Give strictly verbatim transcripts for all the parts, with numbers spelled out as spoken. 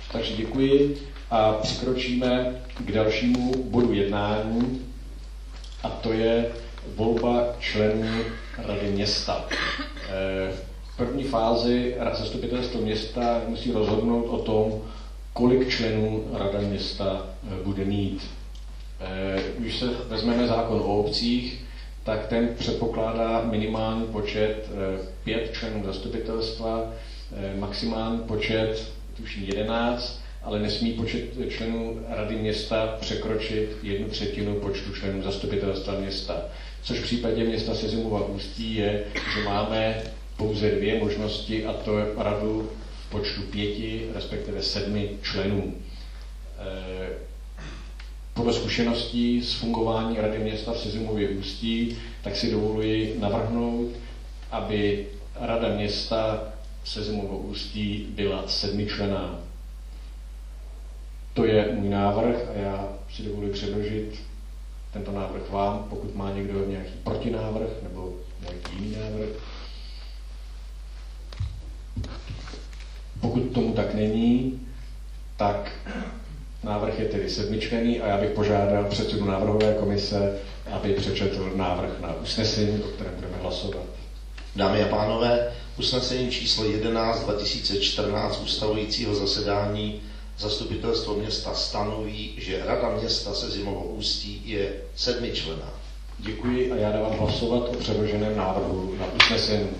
Takže děkuji a přikročíme k dalšímu bodu jednání, a to je volba členů Rady města. V první fázi zastupitelstvo města musí rozhodnout o tom, kolik členů Rada města bude mít. Když se vezmeme zákon o obcích, tak ten předpokládá minimální počet pět členů zastupitelstva, maximální počet tuším jedenáct, ale nesmí počet členů Rady města překročit jednu třetinu počtu členů zastupitelstva města. Což v případě města Sezimova Ústí je, že máme pouze dvě možnosti, a to je radu v počtu pěti, respektive sedmi členů. Podle zkušeností z fungování Rady města v Sezimově Ústí, tak si dovoluji navrhnout, aby Rada města Sezimovo Ústí byla sedmičlenná. To je můj návrh a já si dovoluji předložit tento návrh vám, pokud má někdo nějaký protinávrh nebo nějaký jiný návrh. Pokud tomu tak není, tak návrh je tedy sedmičlenný a já bych požádal předsedu návrhové komise, aby přečetl návrh na usnesení, o kterém budeme hlasovat. Dámy a pánové, usnesení číslo jedenáct dva tisíce čtrnáct ustavujícího zasedání zastupitelstvo města stanoví, že Rada města Sezimovo Ústí je sedmičlenná. Děkuji a já dávám hlasovat o předloženém návrhu na usnesení.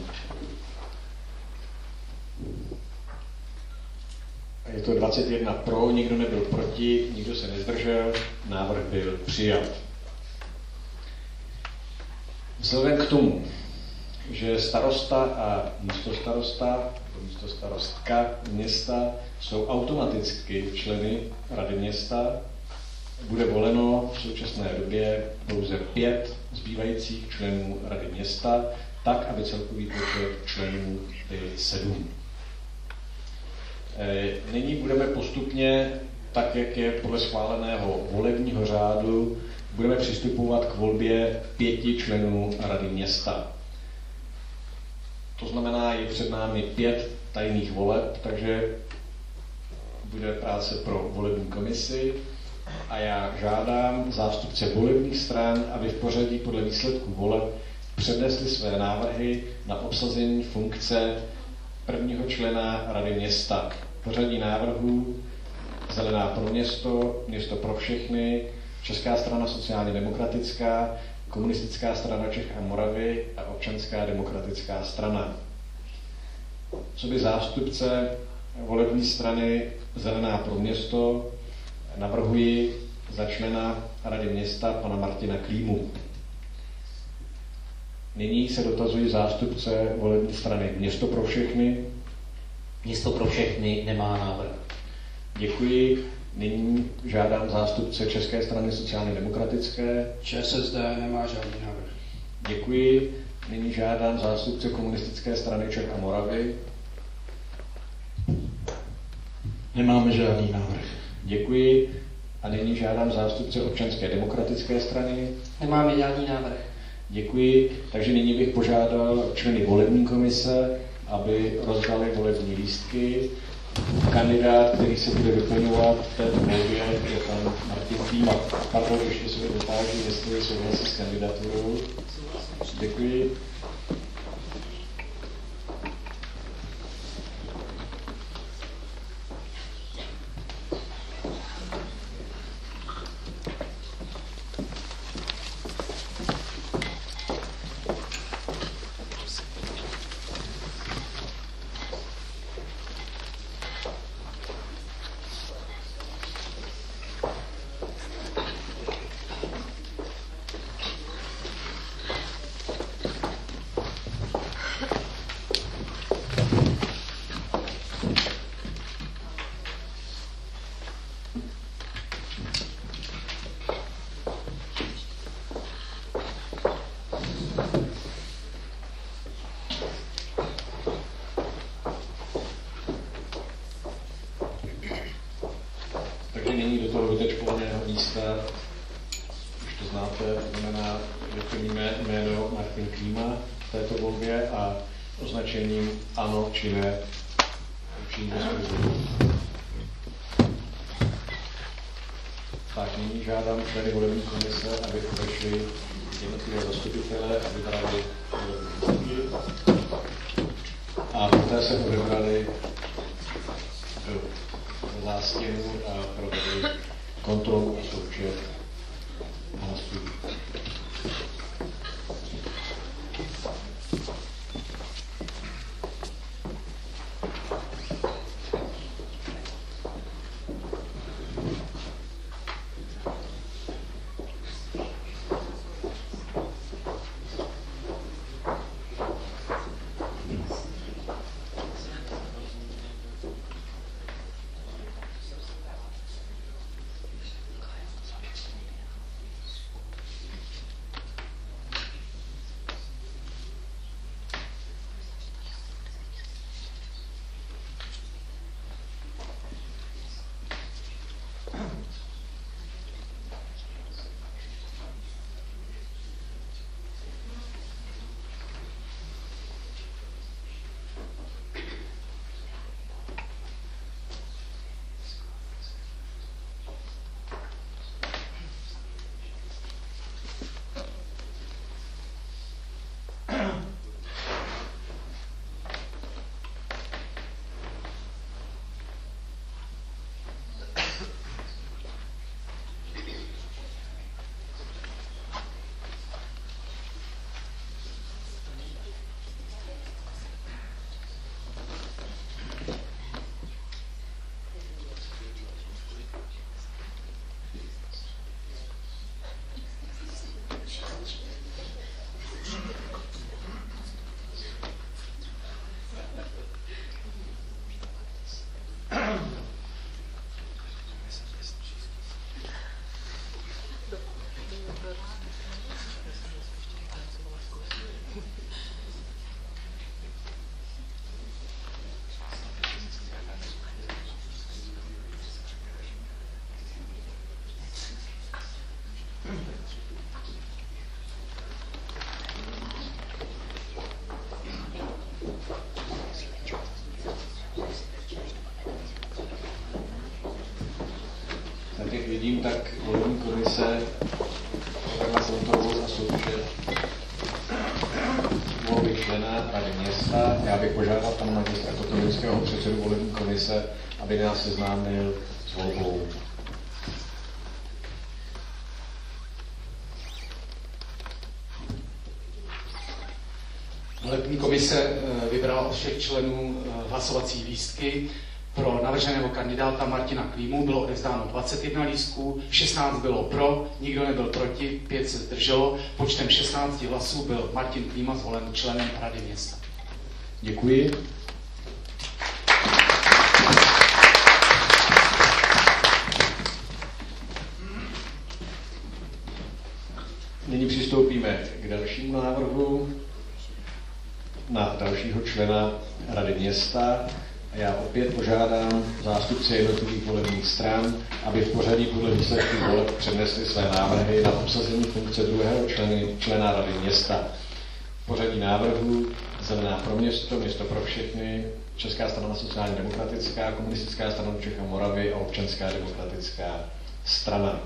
Je to dvacet jedna pro, nikdo nebyl proti, nikdo se nezdržel, návrh byl přijat. Vzhledem k tomu, že starosta a místostarosta, místostarostka města jsou automaticky členy Rady města, bude voleno v současné době pouze pět zbývajících členů Rady města, tak, aby celkový počet členů byl sedm. Nyní budeme postupně, tak jak je podle schváleného volebního řádu, budeme přistupovat k volbě pěti členů Rady města. To znamená, je před námi pět tajných voleb, takže bude práce pro volební komisi a já žádám zástupce volebních stran, aby v pořadí podle výsledků voleb přednesli své návrhy na obsazení funkce prvního člena Rady města. Pořadí návrhů: Zelená pro město, Město pro všechny, Česká strana sociálně demokratická, Komunistická strana Čech a Moravy a Občanská demokratická strana. Coby zástupce volební strany Zelená pro město navrhuji za člena Rady města pana Martina Klímu. Nyní se dotazují zástupce volební strany Město pro všechny. Město pro všechny nemá návrh. Děkuji. Nyní žádám zástupce České strany sociálně demokratické. ČSSD nemá žádný návrh. Děkuji. Nyní žádám zástupce Komunistické strany Čech a Moravy. Nemáme žádný návrh. Děkuji. A nyní žádám zástupce Občanské demokratické strany. Nemáme žádný návrh. Děkuji. Takže nyní bych požádal členy volební komise, aby rozdali volební lístky. Kandidát, který se bude vyplňovat v této volbě, je pan Martin Klíma. Pardon, ještě se dotáží, jestli souhlasí s kandidaturou. Děkuji. Nyní do toho vytečkovaného místa, už to znáte, znamená, vyplníme jméno Martin Klíma v této volbě a označením ano či ne učiníme svůj volbu. nyní žádám členy volební komise, aby odešli jednotlivé zastupitele, aby dali volební lístky a poté se odebrali do zástěnu a provedli kontrolu a součet hlasů. Vidím, tak volební komise provedla kontrolu a součet volby člena Rady města. Já bych požádal pana magistra Kotovinského, předsedu volební komise, aby nás seznámil s volbou. Volební komise vybrala od všech členů hlasovací lístky. Pro navrženého kandidáta Martina Klímu bylo odevzdáno dvacet jedna lístků, šestnáct bylo pro, nikdo nebyl proti, pět se zdrželo. Počtem šestnácti hlasů byl Martin Klíma zvolen členem Rady města. Děkuji. Nyní přistoupíme k dalšímu návrhu na dalšího člena Rady města. Já opět požádám zástupce jednotlivých volebních stran, aby v pořadí podle výsledků voleb přednesli své návrhy na obsazení funkce druhého členy, člena Rady města. Pořadí návrhů: Zelená pro město, Město pro všechny, Česká strana sociálně demokratická, Komunistická strana Čech a Moravy a Občanská demokratická strana.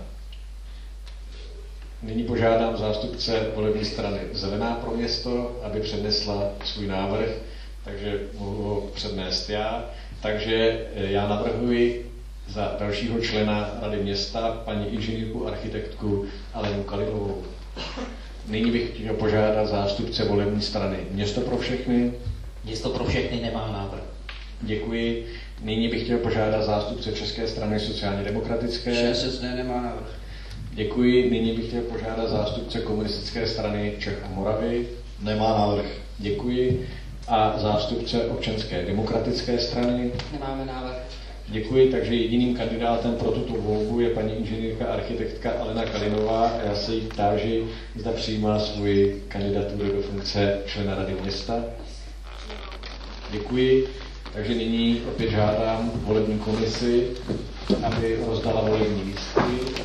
Nyní požádám zástupce volební strany Zelená pro město, aby přednesla svůj návrh, takže mohu ho přednést já. Takže já navrhuji za dalšího člena Rady města paní inženýrku architektku Alenu Kalinovou. Nyní bych chtěl požádat zástupce volební strany Město pro všechny. Město pro všechny nemá návrh. Děkuji. Nyní bych chtěl požádat zástupce České strany sociálně demokratické. ČSSD nemá návrh. Děkuji. Nyní bych chtěl požádat zástupce Komunistické strany Čech a Moravy. Nemá návrh. Děkuji. A zástupce Občanské demokratické strany. Nemáme návrh. Děkuji, takže jediným kandidátem pro tuto volbu je paní inženýrka architektka Alena Kalinová. Já se jí táži, zda přijímá svoji kandidaturu do funkce člena Rady města. Děkuji. Takže nyní opět žádám volební komisi, aby rozdala volební lístky.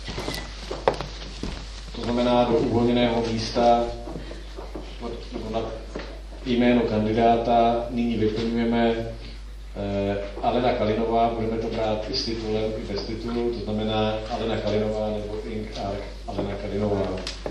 To znamená, do uvolněného místa na jméno kandidáta nyní vyplňujeme Alena Kalinová, budeme to brát i s titulem, i bez titulu, to znamená Alena Kalinová nebo Ing. Arch Alena Kalinová.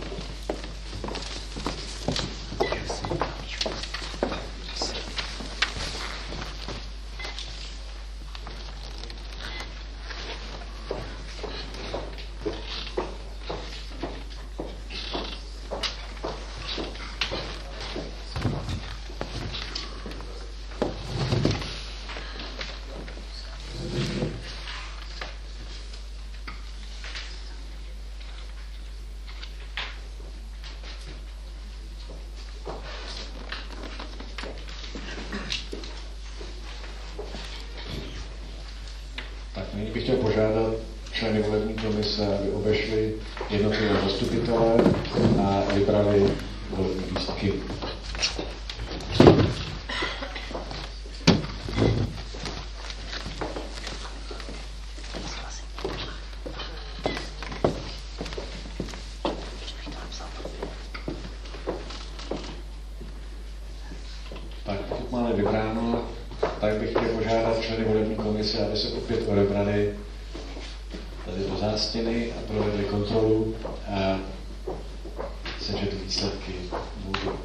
Nyní bych chtěl požádat členy volební komise, aby obešli jednotlivé zastupitele a vybrali volební lístky. Tak pokud máme vybráno, tak bych chtěl požádat členy volební komise, aby se opět odebrali tady do zástěny a provedli kontrolu a sečetli výsledky volby.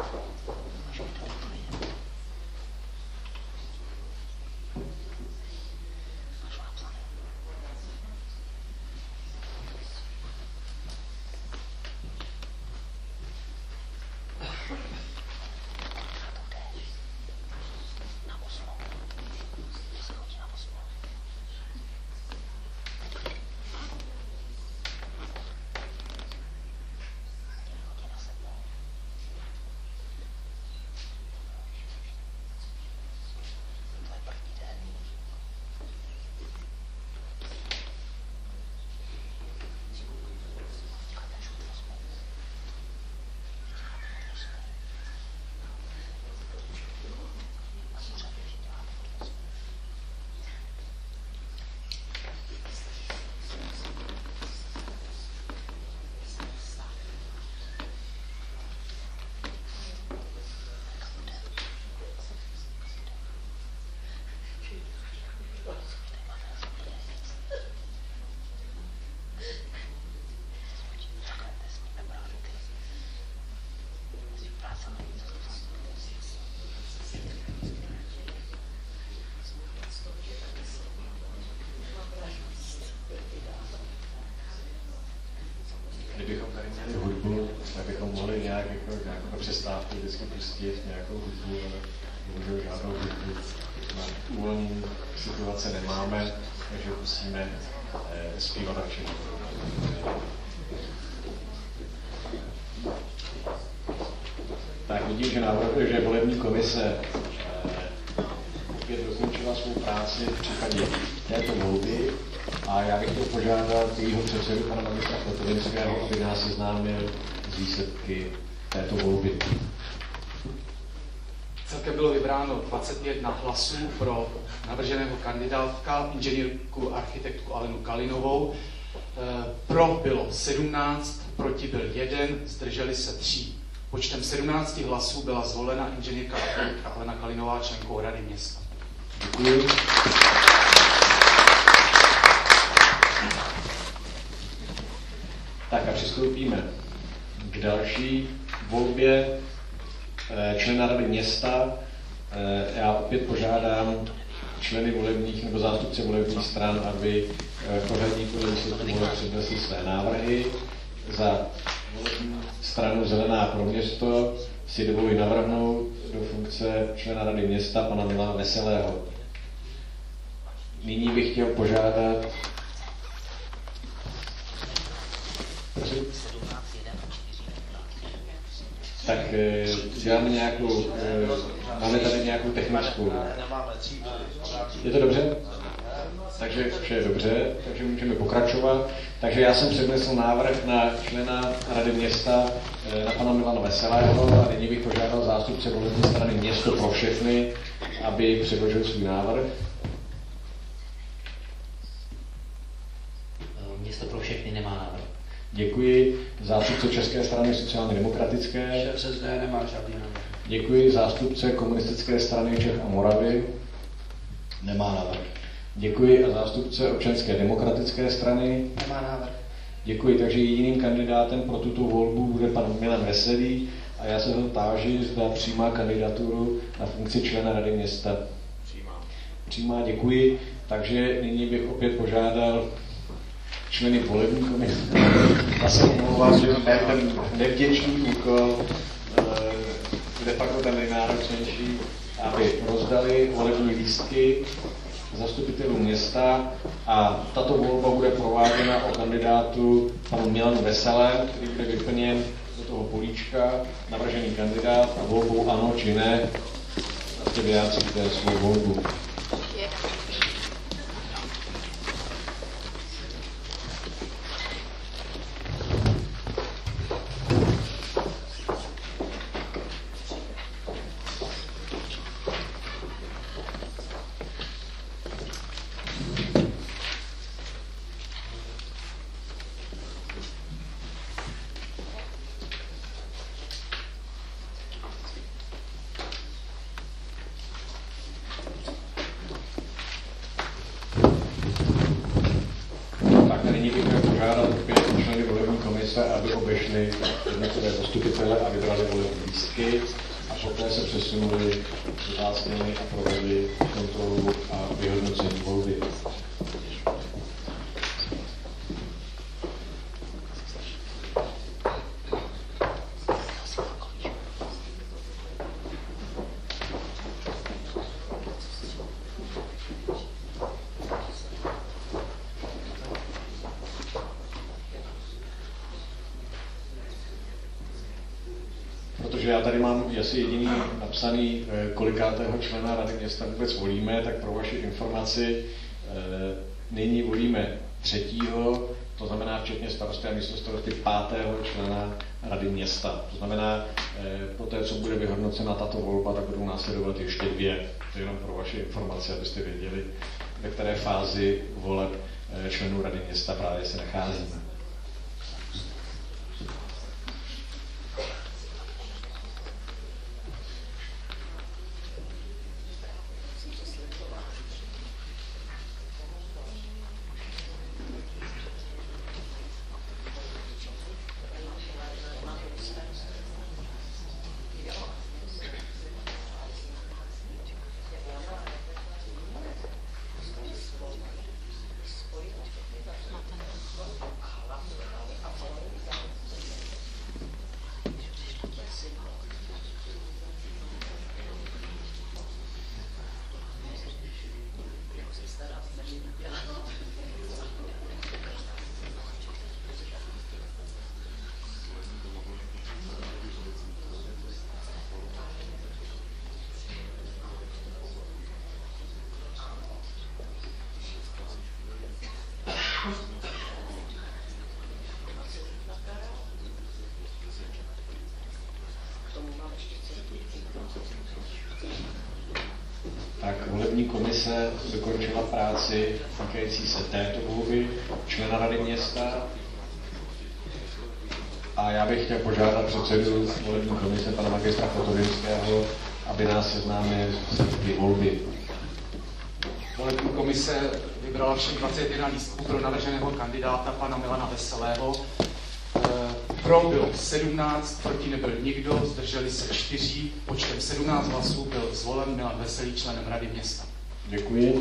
Kdybychom tady měli hudbu, tak bychom mohli nějak jako, nějakou přestávku vždycky pustit nějakou hudbu, ale bohužel žádnou hudbu na úvolní situace nemáme, takže musíme eh, zpívat radši. Tak vidím, že, návrh, že volební komise eh, opět dokončila svou práci v případě této volby. A já bych chtěl požádat jejího předsedu, pana magistra Kotovinského, aby nás seznámil s výsledky této volby. Celkem bylo vybráno dvacet jedna hlasů pro navrženého kandidátka, inženýrku architektku Alenu Kalinovou. Pro bylo sedmnáct, proti byl jeden, zdrželi se tři. Počtem sedmnácti hlasů byla zvolena inženýrka architektka Alena Kalinová členkou Rady města. Děkuji. Tak a přistoupíme k další volbě člena Rady města. Já opět požádám členy volebních nebo zástupce volebních stran, aby v pořadí podle výsledku voleb přednesli své návrhy. Za volební stranu Zelená pro město si dovoluji navrhnout do funkce člena Rady města pana Milana Veselého. Nyní bych chtěl požádat Tak děláme nějakou, máme tady nějakou technickou. Je to dobře? Takže vše je dobře, takže můžeme pokračovat. Takže já jsem přednesl návrh na člena Rady města, na pana Milana Veselého, a nyní bych požádal zástupce volební strany Město pro všechny, aby předložil svůj návrh. Město pro všechny nemá návrh. Děkuji. Zástupce České strany sociálně demokratické. ČSSD nemá žádný návrh. Děkuji. Zástupce Komunistické strany Čech a Moravy. Nemá návrh. Děkuji. A zástupce Občanské demokratické strany? Nemá návrh. Děkuji. Takže jediným kandidátem pro tuto volbu bude pan Milan Veselý a já se ho táži, zda přijímá kandidaturu na funkci člena Rady města. Přijímá. Přijímá, děkuji. Takže nyní bych opět požádal členy volební komise. Já se omlouvám, že ten nevděčný úkol, de facto ten nejnáročnější, aby rozdali volební lístky zastupitelů města a tato volba bude prováděna o kandidátu panu Milanu Veselém, který bude vyplněn do toho políčka, navržený kandidát a volbou ano či ne, prostě vyjádříte svou volbu. Aby obešli jednotlivé zastupitele a vybrali volební lístky a poté se přesunuli do zásněny a provedli kontrolu a vyhodnocení volby. Já tady mám asi jediný napsaný, kolikátého člena Rady města vůbec volíme, tak pro vaši informaci nyní volíme třetího, to znamená včetně starosty a místostarosty pátého člena Rady města. To znamená, po té, co bude vyhodnocena tato volba, tak budou následovat ještě dvě. To je jenom pro vaši informaci, abyste věděli, ve které fázi voleb členů Rady města právě se nacházíme. Tak volební komise dokončila práci týkající se této volby člena Rady města a já bych chtěl požádat předsedu volební komise pana magistra Fotovinského, aby nás seznámil s výsledky volby. Volební komise vybrala všech dvacet jedna lístků pro navrženého kandidáta pana Milana Veselého. Pro bylo sedmnáct, proti nebyl nikdo, zdrželi se čtyři, počtem sedmnáct hlasů byl zvolen Milan Veselý členem Rady města. Děkuji.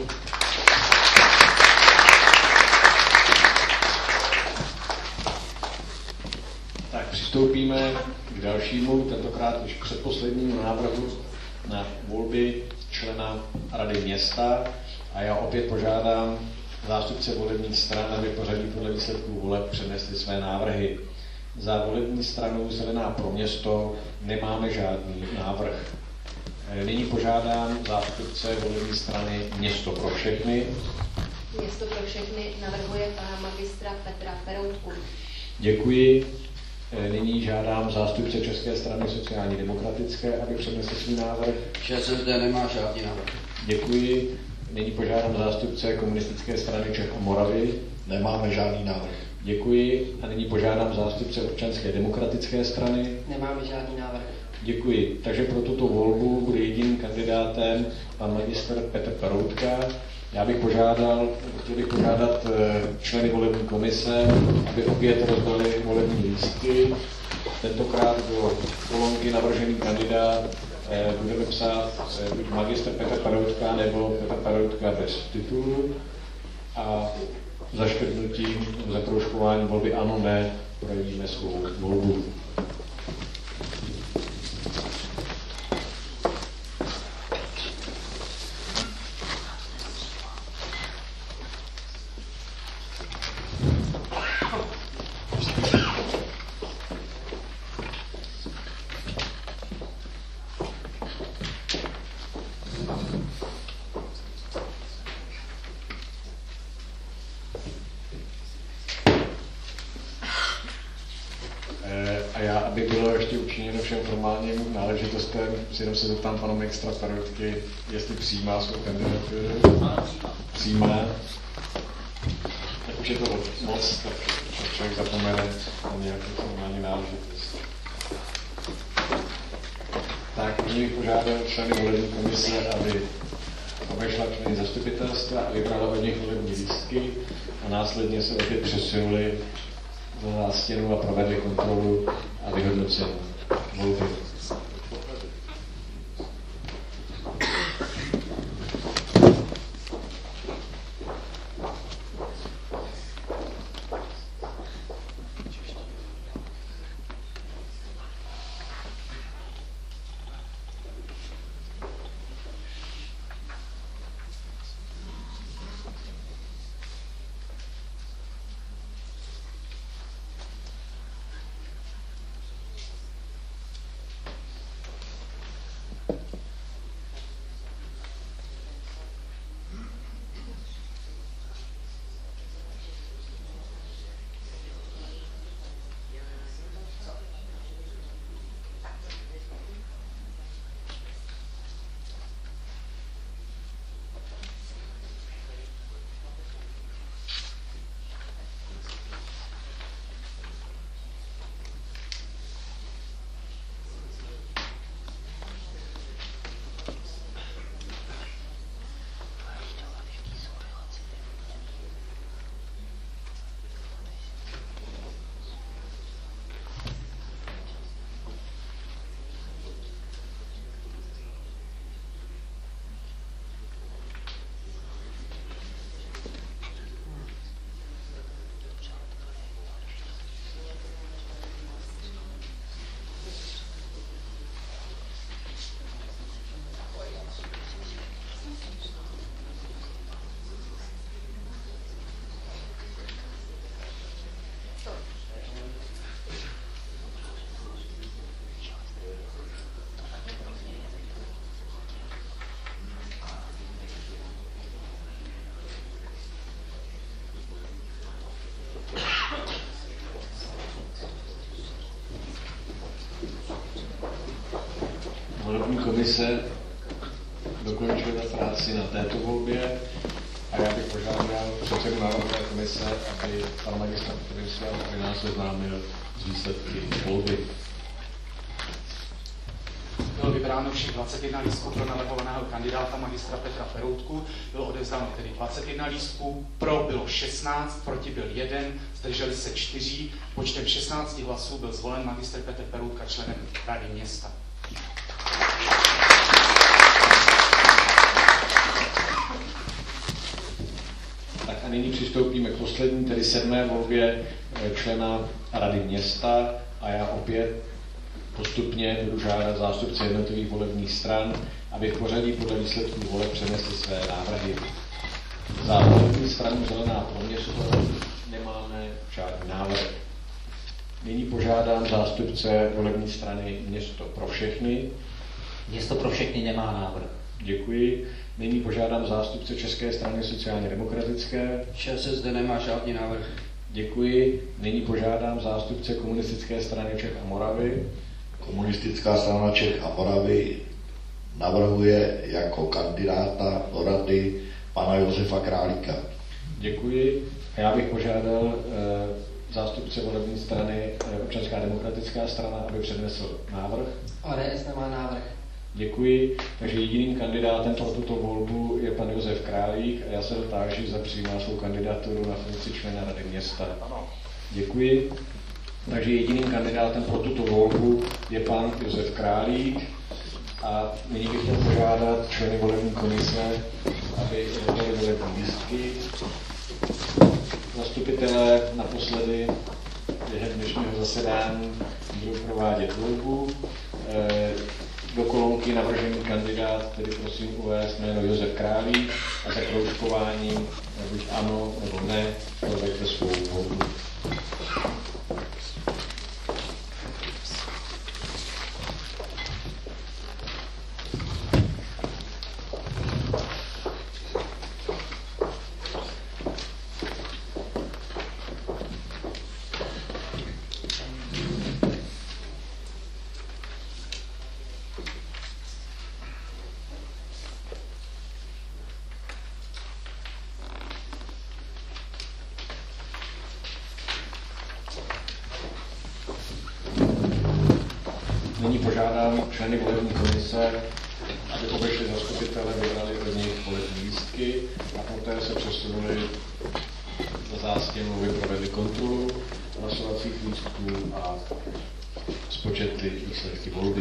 Tak přistoupíme k dalšímu, tentokrát už k předposlednímu návrhu na volby člena Rady města a já opět požádám zástupce volebních stran, aby pořadí podle výsledků voleb přednesli své návrhy. Za volební stranu Zelená pro město nemáme žádný návrh. Nyní požádám zástupce volební strany Město pro všechny. Město pro všechny navrhuje pana magistra Petra Peroutku. Děkuji. Nyní žádám zástupce České strany sociálně demokratické, aby přednesl svůj návrh. ČSSD nemá žádný návrh. Děkuji. Nyní požádám zástupce Komunistické strany Čech a Moravy. Nemáme žádný návrh. Děkuji. A nyní požádám zástupce Občanské demokratické strany. Nemáme žádný návrh. Děkuji. Takže pro tuto volbu bude jediným kandidátem pan magistr Petr Peroutka. Já bych požádal, chtěl bych požádat členy volební komise, aby opět rozdali volební lístky. Tentokrát do kolonky navržený kandidát budeme psát buď magistr Petr Peroutka nebo Petr Peroutka bez titulu. A zaškrtnutím, zakroužkováním volby ano, ne, projevíme svou volbu. A já, aby bylo ještě učiněno všem formálním náležitostem, si jenom se zeptám pana ministra Peroutky, jestli přijímá svou kandidaturu. Přijímá. Tak už je to moc, tak člověk zapomene na nějakou formální náležitost. Tak, nyní bych požádal členy volební komise, aby obešla členy zastupitelstva a vybrala od nich volební lístky a následně se opět přesunuli za nástěnu a provedli kontrolu a vyhodnocení volby. Volební komise dokončila práci na této volbě a já bych požádal předsedu návrhové komise, aby pan magistr Peroutka aby nás seznámil s výsledky volby. Bylo vybráno všech dvacet jedna lístků pro navrhovaného kandidáta magistra Petra Peroutku. Bylo odevzdáno tedy dvacet jedna lístků, pro bylo šestnáct, proti byl jeden, zdrželi se čtyři. Počtem šestnácti hlasů byl zvolen magistr Petr Peroutka členem Rady města. Tak a nyní přistoupíme k poslední, tedy sedmé volbě člena Rady města a já opět postupně budu žádat zástupce jednotlivých volebních stran, aby v pořadí podle výsledků voleb přenesli své návrhy. Za volební stranu Zelená pro město nemáme žádný návrh. Nyní požádám zástupce volební strany Město pro všechny. Město pro všechny nemá návrh. Děkuji. Nyní požádám zástupce České strany sociálně demokratické. ČSSD nemá žádný návrh. Děkuji. Nyní požádám zástupce Komunistické strany Čech a Moravy. Komunistická strana Čech a Moravy navrhuje jako kandidáta do rady pana Josefa Králíka. Děkuji. A já bych požádal e, zástupce volební strany Občanská demokratická strana, aby přednesl návrh. O D S nemá návrh. Děkuji. Takže jediným kandidátem pro tuto volbu je pan Josef Králík a já se dotáži, zda přijímá svou kandidaturu na funkci člena Rady města. Ano. Děkuji. Takže jediným kandidátem pro tuto volbu je pan Josef Králík a nyní bych chtěl požádat členy volební komise, aby rozdali volební lístky. Zastupitelé naposledy během dnešního zasedání budou provádět volbu. Do kolonky navržený kandidát, tedy prosím uvést jméno Josef Králík a za kroužkováním, buď ano nebo ne, proveďte svou volbu. Nyní požádám členy volební komise, aby obešli zastupitele, vybrali od nich volební lístky a poté se přesunuli za zástěnu, aby provedli kontrolu hlasovacích lístků a spočetli výsledky volby.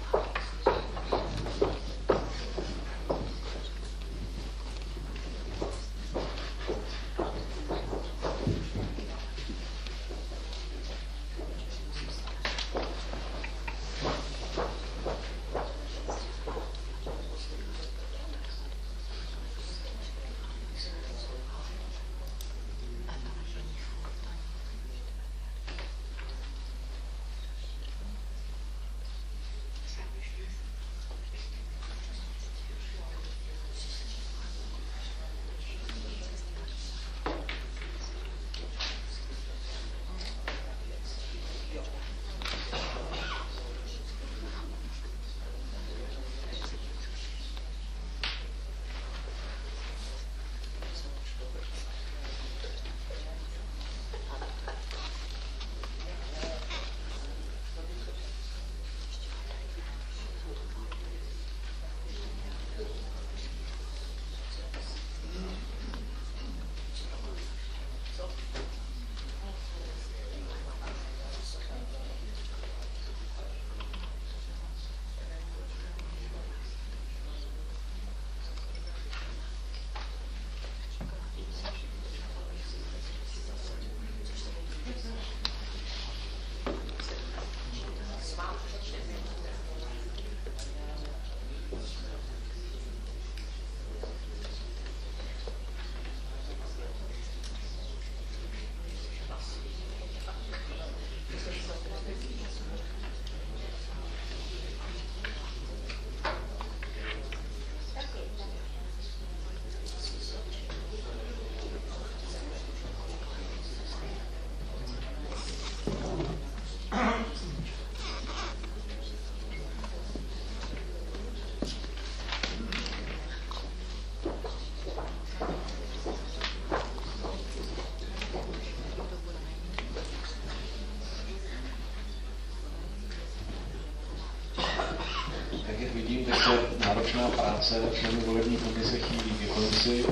Vidím, že náročná práce členů volební komise chýlí ke konci.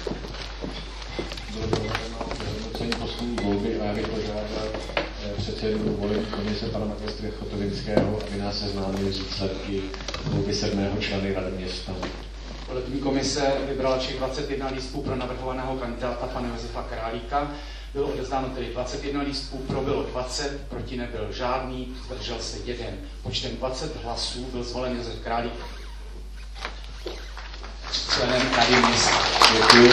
Bylo dohodeno vyhodnocení poslední volby a já bych požádal předsedu volební komise pana magistra Chotovinského, aby nás seznámil s výsledky volby sedmého členy Rady města. Volební komise vybrala všech dvacet jedna lístků pro navrhovaného kandidáta pana Josefa Králíka. Bylo odevzdáno tedy dvacet jedna lístků, pro bylo dvacet, proti nebyl žádný, zdržel se jeden. Počtem dvacet hlasů byl zvolen Josef Králík členem Rady města. Děkuji.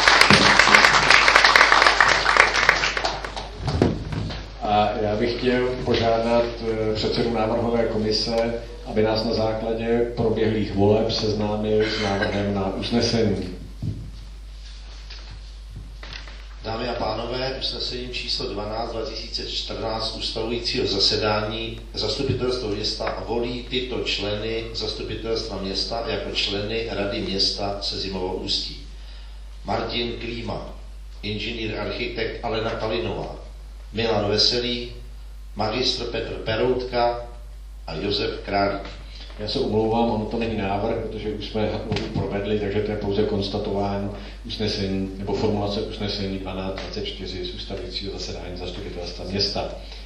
A já bych chtěl požádat předsedu návrhové komise, aby nás na základě proběhlých voleb seznámil s návrhem na usnesení. Dámy a pánové, usnesením číslo dvanáct dva tisíce čtrnáct ustavujícího zasedání zastupitelstvo města volí tyto členy zastupitelstva města jako členy Rady města Sezimovo Ústí. Martin Klíma, inženýr architekt Alena Kalinová, Milan Veselý, magistr Petr Peroutka a Josef Králík. Já se omlouvám, ono to není návrh, protože už jsme ho provedli, takže to je pouze konstatování usnesení nebo formulace usnesení dvanáct dvacet čtyři z ustavujícího zasedání zastupitelstva města.